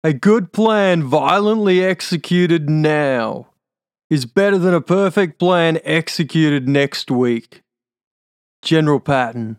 A good plan violently executed now is better than a perfect plan executed next week. General Patton.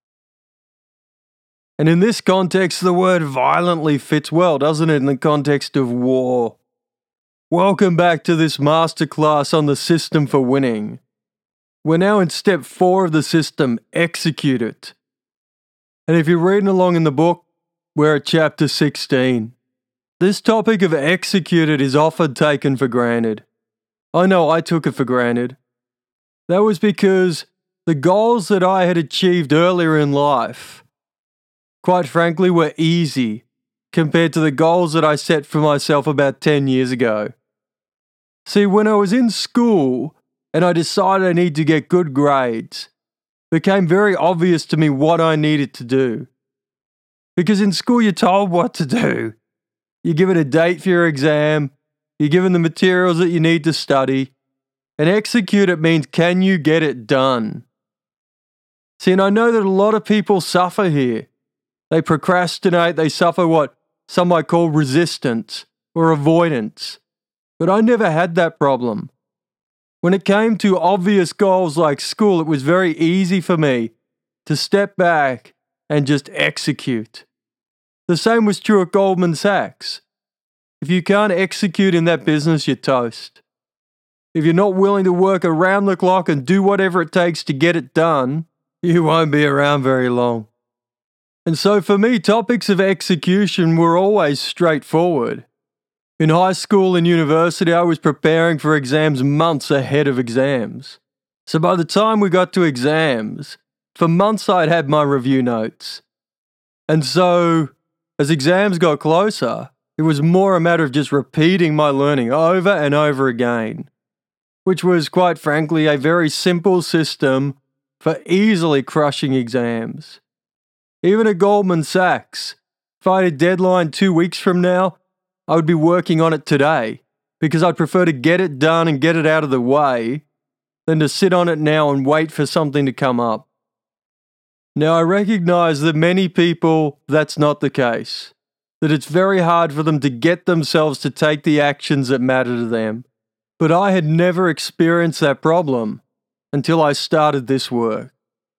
And in this context, the word violently fits well, doesn't it, in the context of war? Welcome back to this masterclass on the system for winning. We're now in step 4 of the system, execute it. And if you're reading along in the book, we're at chapter 16. This topic of execute it is often taken for granted. I know I took it for granted. That was because the goals that I had achieved earlier in life, quite frankly, were easy compared to the goals that I set for myself about 10 years ago. See, when I was in school and I decided I needed to get good grades, it became very obvious to me what I needed to do. Because in school you're told what to do. You're given a date for your exam, you're given the materials that you need to study, and execute it means can you get it done? See, and I know that a lot of people suffer here. They procrastinate, they suffer what some might call resistance or avoidance. But I never had that problem. When it came to obvious goals like school, it was very easy for me to step back and just execute. The same was true at Goldman Sachs. If you can't execute in that business, you're toast. If you're not willing to work around the clock and do whatever it takes to get it done, you won't be around very long. And so for me, topics of execution were always straightforward. In high school and university, I was preparing for exams months ahead of exams. So by the time we got to exams, for months I'd had my review notes. And so, as exams got closer, it was more a matter of just repeating my learning over and over again, which was, quite frankly, a very simple system for easily crushing exams. Even at Goldman Sachs, if I had a deadline 2 weeks from now, I would be working on it today because I'd prefer to get it done and get it out of the way than to sit on it now and wait for something to come up. Now, I recognize that many people, that's not the case. That it's very hard for them to get themselves to take the actions that matter to them. But I had never experienced that problem until I started this work.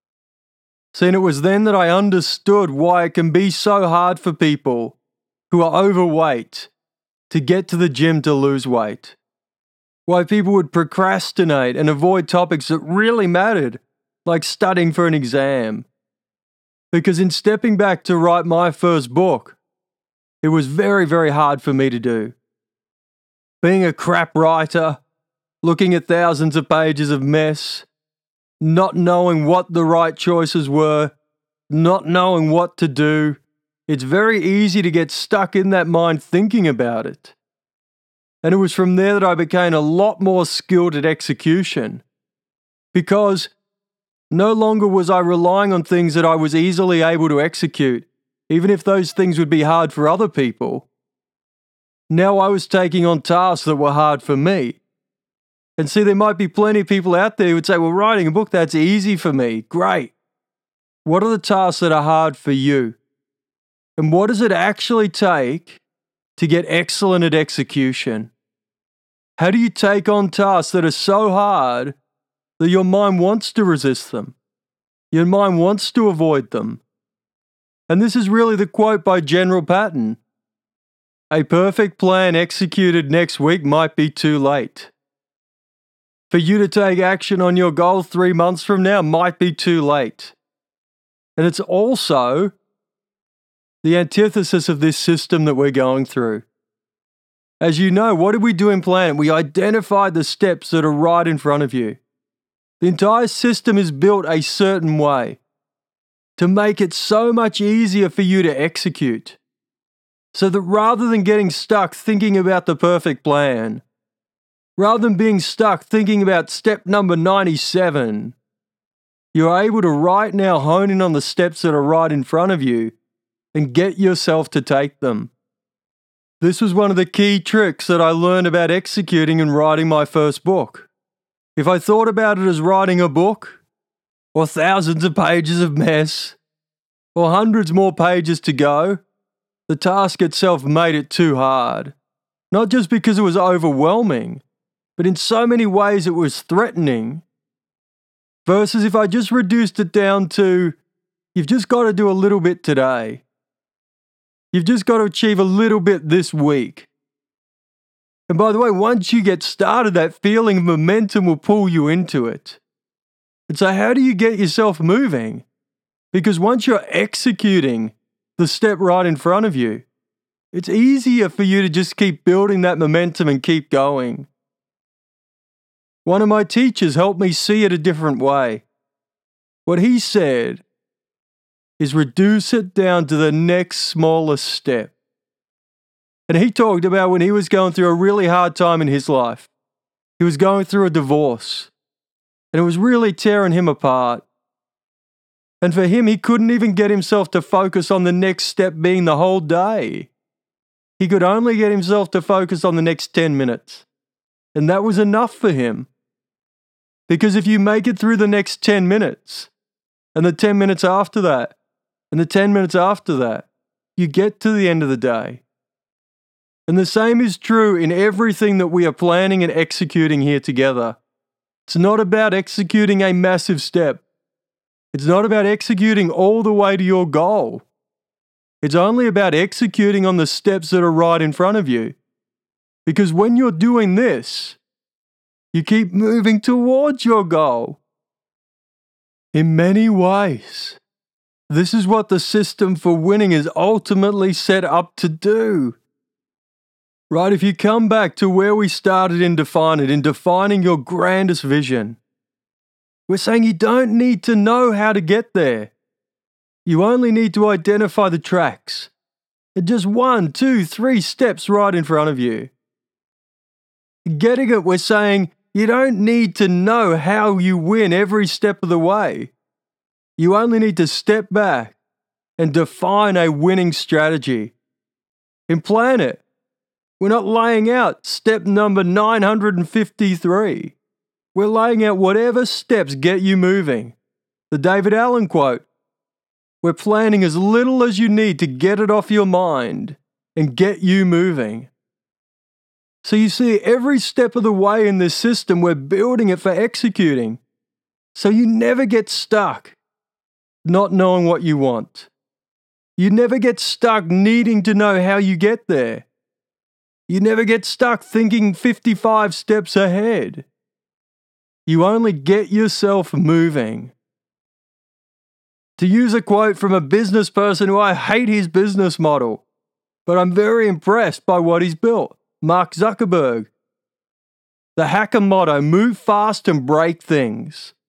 See, and it was then that I understood why it can be so hard for people who are overweight to get to the gym to lose weight. Why people would procrastinate and avoid topics that really mattered, like studying for an exam. Because in stepping back to write my first book, it was very, very hard for me to do. Being a crap writer, looking at thousands of pages of mess, not knowing what the right choices were, not knowing what to do, it's very easy to get stuck in that mind thinking about it. And it was from there that I became a lot more skilled at execution. Because no longer was I relying on things that I was easily able to execute, even if those things would be hard for other people. Now I was taking on tasks that were hard for me. And see, there might be plenty of people out there who would say, well, writing a book, that's easy for me. Great. What are the tasks that are hard for you? And what does it actually take to get excellent at execution? How do you take on tasks that are so hard that your mind wants to resist them? Your mind wants to avoid them. And this is really the quote by General Patton. A perfect plan executed next week might be too late. For you to take action on your goal 3 months from now might be too late. And it's also the antithesis of this system that we're going through. As you know, what did we do in Planet? We identified the steps that are right in front of you. The entire system is built a certain way to make it so much easier for you to execute. So that rather than getting stuck thinking about the perfect plan, rather than being stuck thinking about step number 97, you're able to right now hone in on the steps that are right in front of you and get yourself to take them. This was one of the key tricks that I learned about executing and writing my first book. If I thought about it as writing a book, or thousands of pages of mess, or hundreds more pages to go, the task itself made it too hard. Not just because it was overwhelming, but in so many ways it was threatening. Versus if I just reduced it down to, you've just got to do a little bit today. You've just got to achieve a little bit this week. And by the way, once you get started, that feeling of momentum will pull you into it. And so how do you get yourself moving? Because once you're executing the step right in front of you, it's easier for you to just keep building that momentum and keep going. One of my teachers helped me see it a different way. What he said is reduce it down to the next smallest step. And he talked about when he was going through a really hard time in his life. He was going through a divorce, and it was really tearing him apart. And for him, he couldn't even get himself to focus on the next step being the whole day. He could only get himself to focus on the next 10 minutes. And that was enough for him. Because if you make it through the next 10 minutes, and the 10 minutes after that, and the 10 minutes after that, you get to the end of the day. And the same is true in everything that we are planning and executing here together. It's not about executing a massive step. It's not about executing all the way to your goal. It's only about executing on the steps that are right in front of you. Because when you're doing this, you keep moving towards your goal. In many ways, this is what the system for winning is ultimately set up to do. Right, if you come back to where we started in defining your grandest vision, we're saying you don't need to know how to get there. You only need to identify the tracks. And just 1, 2, 3 steps right in front of you. Getting it, we're saying you don't need to know how you win every step of the way. You only need to step back and define a winning strategy. And plan it. We're not laying out step number 953. We're laying out whatever steps get you moving. The David Allen quote. We're planning as little as you need to get it off your mind and get you moving. So you see, every step of the way in this system, we're building it for executing. So you never get stuck not knowing what you want. You never get stuck needing to know how you get there. You never get stuck thinking 55 steps ahead. You only get yourself moving. To use a quote from a business person who I hate his business model, but I'm very impressed by what he's built, Mark Zuckerberg. The hacker motto, move fast and break things.